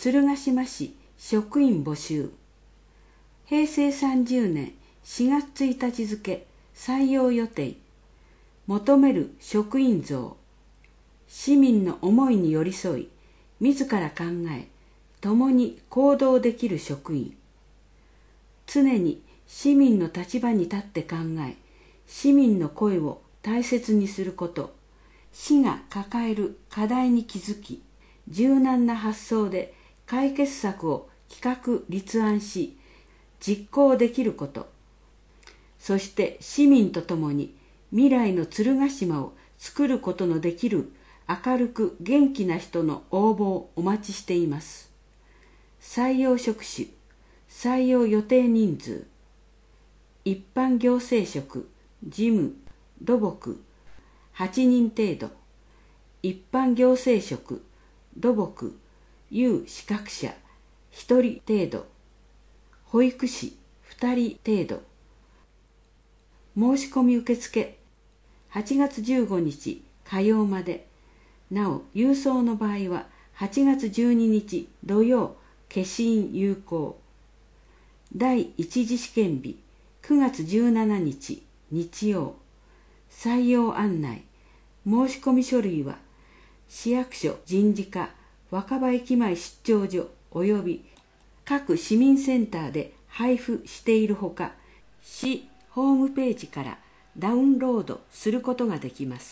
鶴ヶ島市職員募集。平成30年4月1日付採用予定。求める職員像。市民の思いに寄り添い、自ら考え、共に行動できる職員。常に市民の立場に立って考え、市民の声を大切にすること。市が抱える課題に気づき、柔軟な発想で解決策を企画立案し、実行できること。そして市民と共に未来の鶴ヶ島を作ることのできる明るく元気な人の応募をお待ちしています。採用職種、採用予定人数。一般行政職、事務、土木、8人程度。一般行政職、土木、有資格者、1人程度。保育士、2人程度。申し込み受付、8月15日火曜まで。なお、郵送の場合は8月12日土曜、消印有効。第一次試験日、9月17日日曜。採用案内。申し込み書類は、市役所人事課若葉駅前出張所及び各市民センターで配布しているほか、市ホームページからダウンロードすることができます。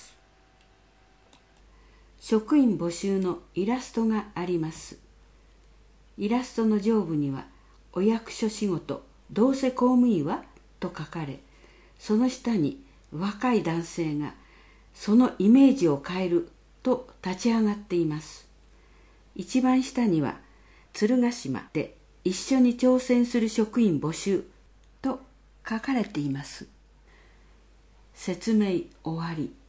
職員募集のイラストがあります。イラストの上部には、お役所仕事、どうせ公務員はと書かれ、その下に若い男性がそのイメージを変えると立ち上がっています。一番下には、鶴ヶ島で一緒に挑戦する職員募集と書かれています。説明終わり。